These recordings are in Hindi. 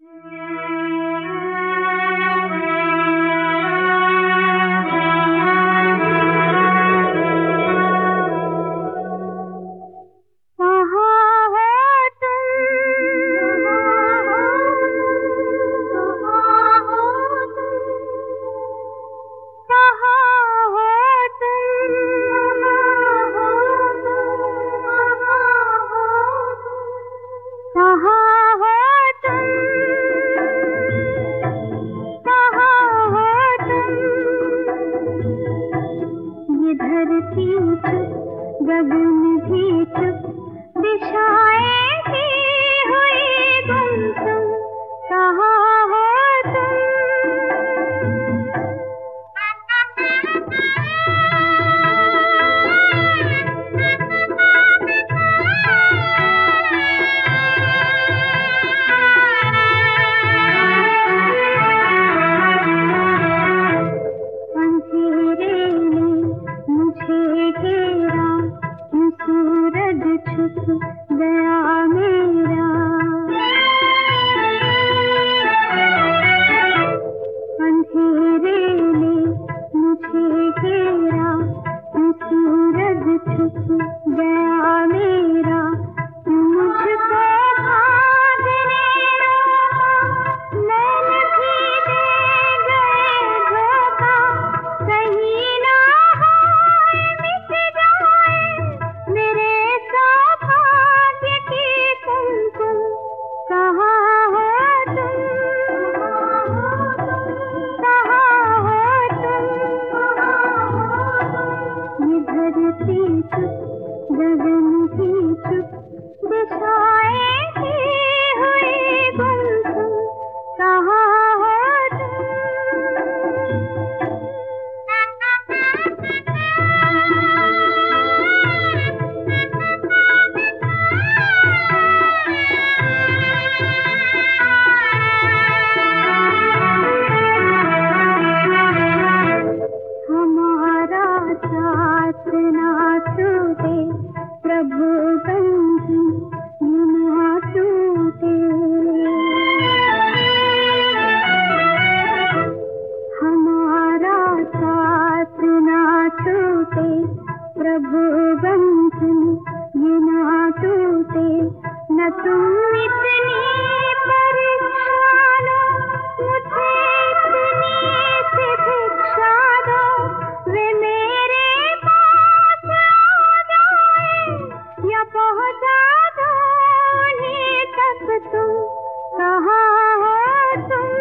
गगन भी चुप, दिशाएं भी हुई गुमसुम, कहाँ हो तुम? अंधेरे ने मुझे घेरा, सूरज छुप गया मेरा। अंधेरे ने मुझे घेरा, सूरज छुप गया मेरा। मुझको भागने रोका, मैंने भी दे गए धोखा। कहीं ना होए मिट जाए मेरे सौभाग्य की कुमकुम, कहाँ हो तुम? कहाँ हो तुम? ये धरती चुप, गगन भी चुप, दिशाएं भी हुई गुमसुम, कहाँ हो तुम? हमारा साथ ना छूटे प्रभु, बंधन ना टूटे। हमारा साथ ना छूटे प्रभु, बंधन ना टूटे। न तुम इतनी परीक्षा लो, मुझे इतनी सी भिक्षा दो। वे मेरे पास आ जाए या पहुंचा दो उन्हीं तक तुम, कहाँ हो तुम?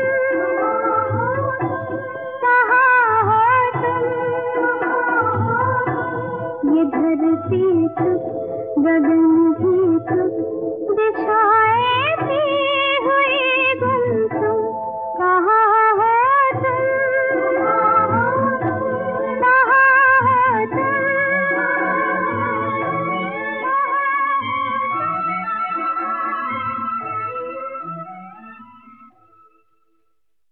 कहाँ हो तुम? ये धरती चुप, गगन भी चुप,